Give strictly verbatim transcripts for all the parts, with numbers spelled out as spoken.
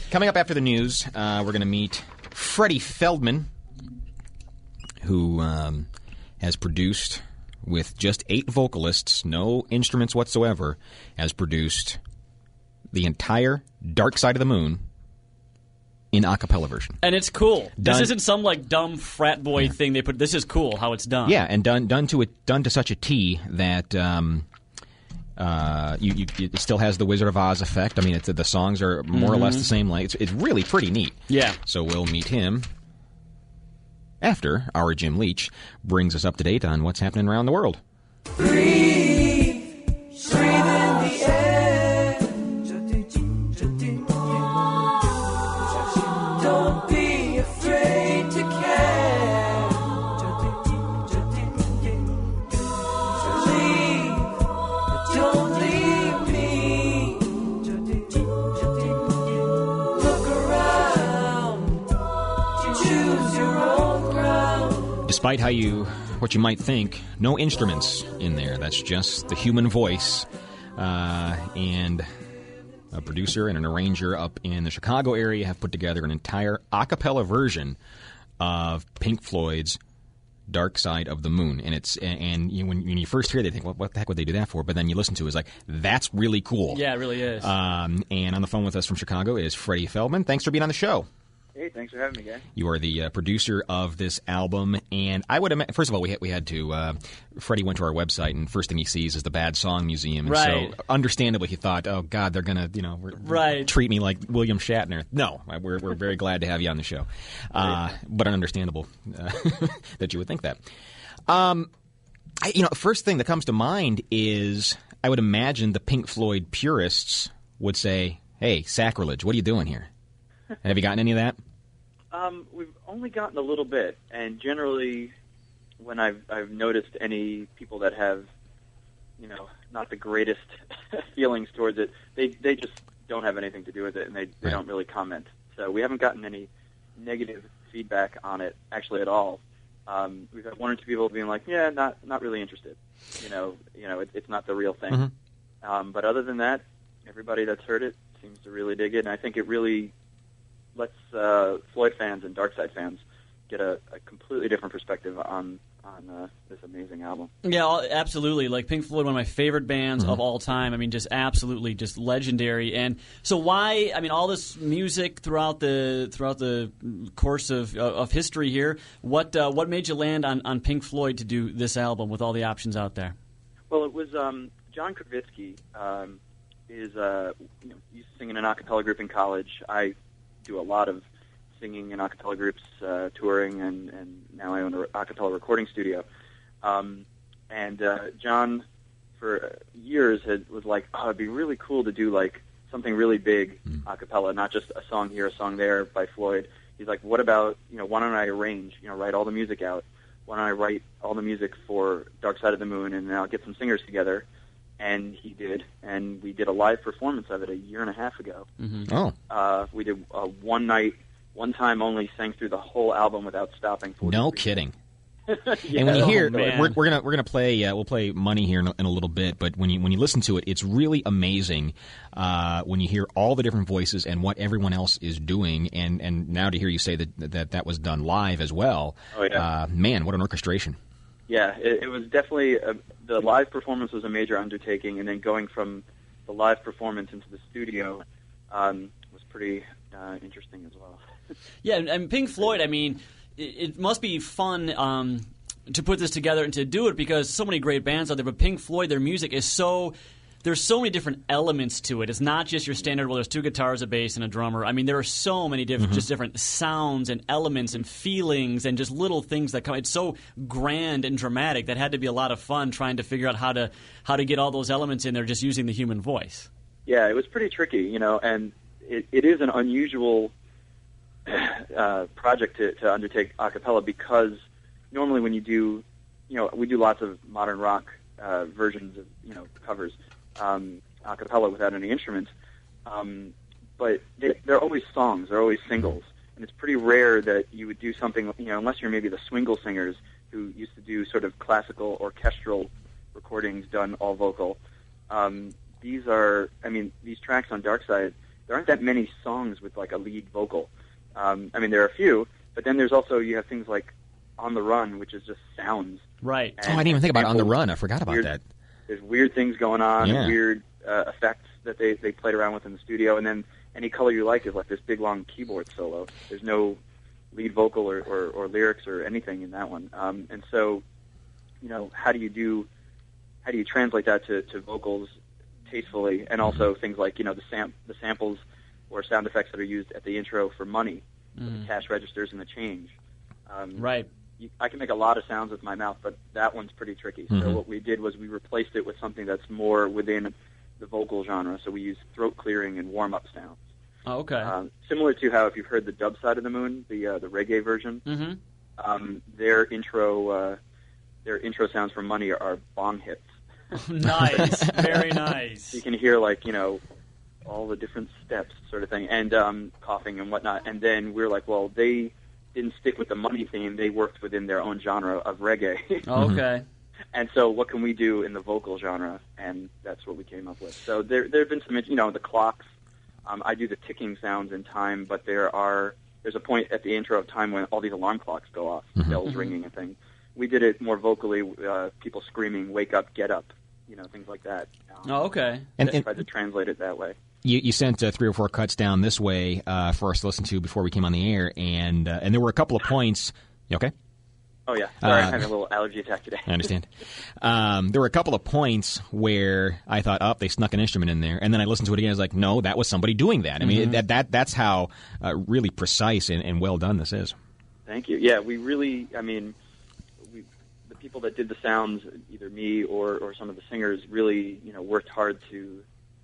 Coming up after the news, uh, we're going to meet Freddie Feldman, who um, has produced, with just eight vocalists, no instruments whatsoever, has produced the entire Dark Side of the Moon in a cappella version. And it's cool. Done, this isn't some like dumb frat boy yeah. thing they put. This is cool how it's done. Yeah, and done done to it done to such a T that um, uh, you, you it still has the Wizard of Oz effect. I mean, it's, the songs are more mm-hmm. or less the same length. It's, it's really pretty neat. Yeah. So we'll meet him after our Jim Leach brings us up to date on what's happening around the world. Breathe, breathe in the air. Don't be afraid to care. Leave, but don't leave me. Look around, choose your own ground. Despite how you, what you might think, no instruments in there. That's just the human voice. Uh, and a producer and an arranger up in the Chicago area have put together an entire a cappella version of Pink Floyd's Dark Side of the Moon. And it's and, and you, when, when you first hear it, you think, well, what the heck would they do that for? But then you listen to it, it's like, that's really cool. Yeah, it really is. Um, and on the phone with us from Chicago is Freddie Feldman. Thanks for being on the show. Hey, thanks for having me, guys. You are the uh, producer of this album, and I would imagine, first of all, we had, we had to, uh, Freddie went to our website, and first thing he sees is the Bad Song Museum. And right. So, understandably, he thought, oh, God, they're going to, you know, right. treat me like William Shatner. No, we're, we're very glad to have you on the show. Uh, right. But understandable uh, that you would think that. Um, I, you know, first thing that comes to mind is, I would imagine the Pink Floyd purists would say, hey, sacrilege, what are you doing here? Have you gotten any of that? Um, we've only gotten a little bit, and generally, when I've I've noticed any people that have, you know, not the greatest feelings towards it, they they just don't have anything to do with it, and they they right. don't really comment. So we haven't gotten any negative feedback on it actually at all. Um, we've had one or two people being like, yeah, not not really interested. You know, you know, it, it's not the real thing. Mm-hmm. Um, but other than that, everybody that's heard it seems to really dig it, and I think it really lets uh, Floyd fans and Dark Side fans get a, a completely different perspective on on uh, this amazing album. Yeah, absolutely. Like Pink Floyd, one of my favorite bands mm-hmm. of all time. I mean, just absolutely, just legendary. And so, why? I mean, all this music throughout the throughout the course of of history here. What uh, what made you land on, on Pink Floyd to do this album with all the options out there? Well, it was um, John Kravitsky. Um, is uh, you know, used to sing in an a cappella group in college. I do a lot of singing in a cappella groups, uh, touring, and, and now I own an a cappella recording studio. Um, and uh, John, for years, had, was like, oh, it'd be really cool to do like something really big a cappella, not just a song here, a song there by Floyd. He's like, what about, you know, why don't I arrange, you know, write all the music out? Why don't I write all the music for Dark Side of the Moon, and then I'll get some singers together. And he did, and we did a live performance of it a year and a half ago. Mm-hmm. Oh, uh, we did uh, one night, one time only, sang through the whole album without stopping. No kidding. yeah. And when you hear, oh, we're, we're gonna we're gonna play, uh, we'll play Money here in a, in a little bit. But when you when you listen to it, it's really amazing uh, when you hear all the different voices and what everyone else is doing. And, and now to hear you say that that that was done live as well. Oh yeah, uh, man, what an orchestration! Yeah, it, it was definitely a, the live performance was a major undertaking, and then going from the live performance into the studio um, was pretty uh, interesting as well. Yeah, and Pink Floyd, I mean, it, it must be fun um, to put this together and to do it because so many great bands out there, but Pink Floyd, their music is so... There's so many different elements to it. It's not just your standard, well, there's two guitars, a bass, and a drummer. I mean, there are so many different, mm-hmm. just different sounds and elements and feelings and just little things that come. It's so grand and dramatic that had to be a lot of fun trying to figure out how to how to get all those elements in there just using the human voice. Yeah, it was pretty tricky, you know, and it, it is an unusual uh, project to, to undertake a cappella because normally when you do, you know, we do lots of modern rock uh, versions of, you know, covers. Um, a cappella without any instruments, um, but they, they're always songs, they're always singles, and it's pretty rare that you would do something, you know, unless you're maybe the Swingle singers who used to do sort of classical orchestral recordings done all vocal. Um, these are, I mean, these tracks on Dark Side, there aren't that many songs with like a lead vocal. Um, I mean, there are a few, but then there's also you have things like On the Run, which is just sounds. Right. Oh, I didn't even think about On the Run. I forgot about weird, that. There's weird things going on, Yeah. weird uh, effects that they, they played around with in the studio, and then Any Color You Like is like this big, long keyboard solo. There's no lead vocal or, or, or lyrics or anything in that one. Um, and so, you know, how do you do, how do you translate that to, to vocals tastefully, and also things like, you know, the sam- the samples or sound effects that are used at the intro for Money, Mm. the cash registers and the change. Um, Right. you, I can make a lot of sounds with my mouth, but that one's pretty tricky. So Mhm. what we did was we replaced it with something that's more within the vocal genre. So we use throat clearing and warm-up sounds. Oh, okay. Um, similar to how if you've heard the Dub Side of the Moon, the uh, the reggae version, mm-hmm. um, their intro uh, their intro sounds for Money are, are bong hits. Nice. Very nice. You can hear like you know all the different steps, sort of thing, and um, coughing and whatnot. And then we were like, well, they didn't stick with the Money theme; they worked within their own genre of reggae. Oh, okay. And so, what can we do in the vocal genre? And that's what we came up with. So there, there have been some, you know, the clocks. Um, I do the ticking sounds in time, but there are there's a point at the intro of time when all these alarm clocks go off, Mhm. bells ringing and things. We did it more vocally, uh, people screaming, "Wake up, get up," you know, things like that. Um, Oh, okay. And, I and tried to translate it that way. you, you sent uh, three or four cuts down this way uh, for us to listen to before we came on the air, and uh, and there were a couple of points. You okay? Oh yeah, sorry, Uh, I'm having a little allergy attack today. I understand. Um, there were a couple of points where I thought, oh, they snuck an instrument in there. And then I listened to it again. I was like, no, that was somebody doing that. I mean, Mm-hmm. that, that that's how uh, really precise and, and well done this is. Thank you. Yeah, we really, I mean, we, the people that did the sounds, either me or, or some of the singers, really, you know, worked hard to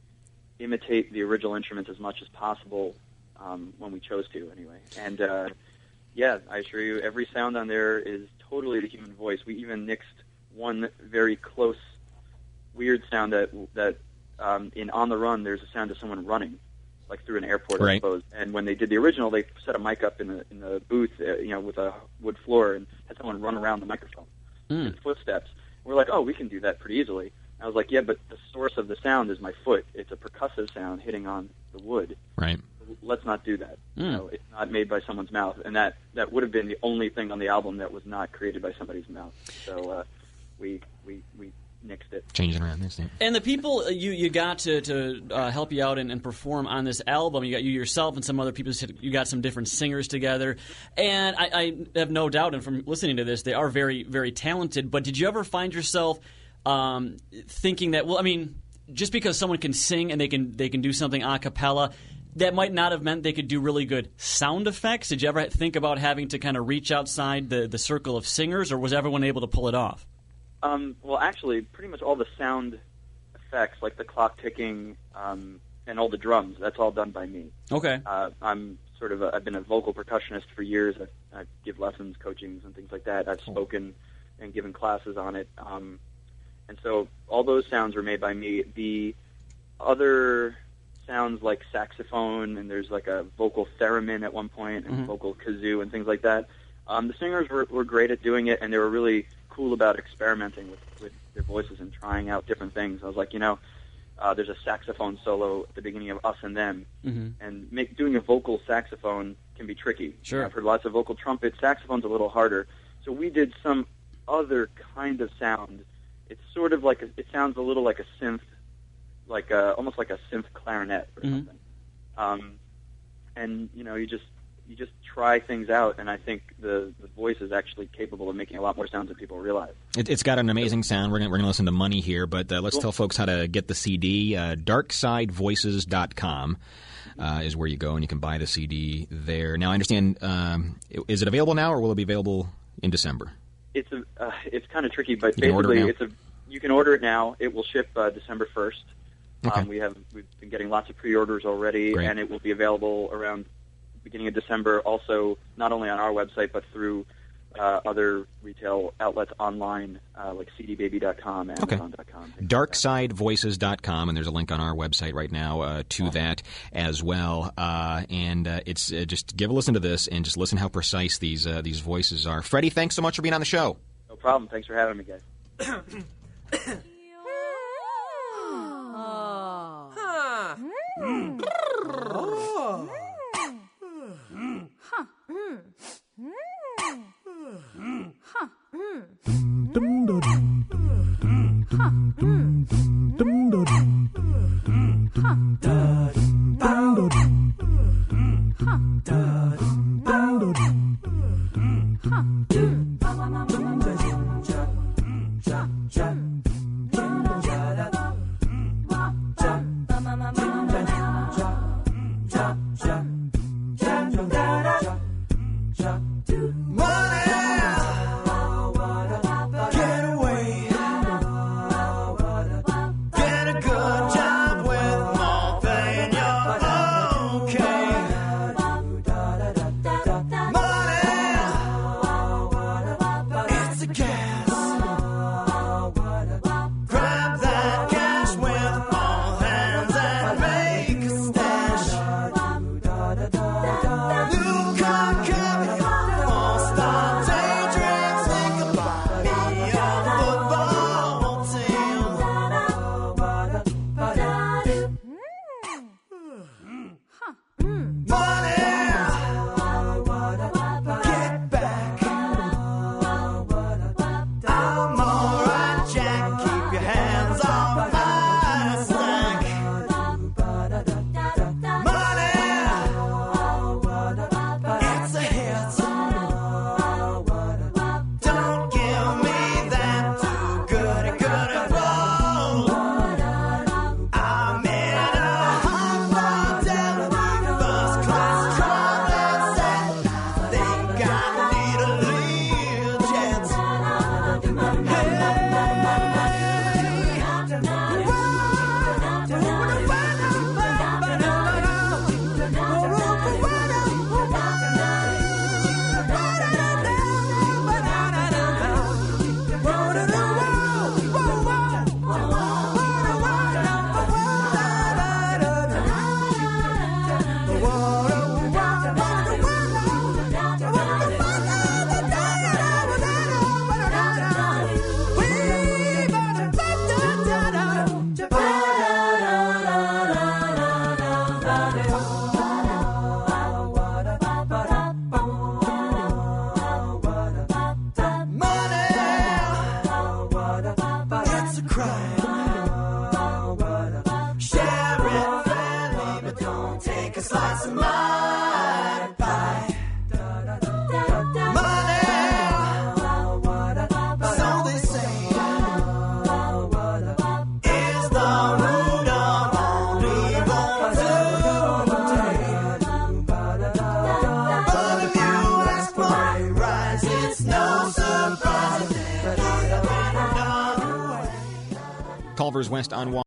imitate the original instruments as much as possible um, when we chose to, anyway. And, uh, yeah, I assure you, every sound on there is totally the human voice. We even nixed one very close, weird sound that, that um, in On the Run, there's a sound of someone running, like through an airport, I Right. suppose. And when they did the original, they set a mic up in the in the booth, uh, you know, with a wood floor, and had someone run around the microphone Mm. in footsteps. We're like, oh, we can do that pretty easily. I was like, yeah, but the source of the sound is my foot. It's a percussive sound hitting on the wood. Right. Let's not do that. Mm. You know, it's not made by someone's mouth, and that that would have been the only thing on the album that was not created by somebody's mouth. So uh, we we we nixed it. Changing around this thing. And the people you, you got to, to uh, help you out and, and perform on this album, you got you yourself and some other people, you got some different singers together. And I, I have no doubt, and from listening to this, they are very, very talented. But did you ever find yourself um, thinking that, well, I mean, just because someone can sing and they can they can do something a cappella, that might not have meant they could do really good sound effects? Did you ever think about having to kind of reach outside the, the circle of singers, or was everyone able to pull it off? Um, well, actually, pretty much all the sound effects, like the clock ticking um, and all the drums, that's all done by me. Okay. Uh, I'm sort of a, I've been a vocal percussionist for years. I, I give lessons, coachings, and things like that. I've spoken and given classes on it. Um, and so all those sounds were made by me. The other sounds like saxophone, and there's like a vocal theremin at one point, and Mhm. vocal kazoo and things like that. Um, the singers were, were great at doing it, and they were really cool about experimenting with, with their voices and trying out different things. I was like, you know, uh, there's a saxophone solo at the beginning of Us and Them, Mm-hmm. and make, doing a vocal saxophone can be tricky. Sure. I've heard lots of vocal trumpet. Saxophone's a little harder. So we did some other kind of sound. It's sort of like a, it sounds a little like a synth, like a, almost like a synth clarinet or Mhm. something. Um, and you know, you just you just try things out, and I think the, the voice is actually capable of making a lot more sounds than people realize. It, it's got an amazing sound. We're going we're gonna listen to Money here, but uh, let's Cool. tell folks how to get the C D. Uh, dark side voices dot com uh, is where you go, and you can buy the C D there. Now, I understand, um, is it available now, or will it be available in December? It's a uh, it's kind of tricky, but You can order it basically now? it's a you can order it now. It will ship uh, December first. Okay. Um, we have we've been getting lots of pre-orders already, Great. and it will be available around beginning of December. Also, not only on our website but through uh, other retail outlets online, uh, like C D baby dot com, Okay. Amazon dot com. dark side voices dot com, and there's a link on our website right now uh, to that as well. Uh, and uh, it's uh, just give a listen to this and just listen how precise these uh, these voices are. Freddie, thanks so much for being on the show. No problem. Thanks for having me, guys. Huh. Culver's West on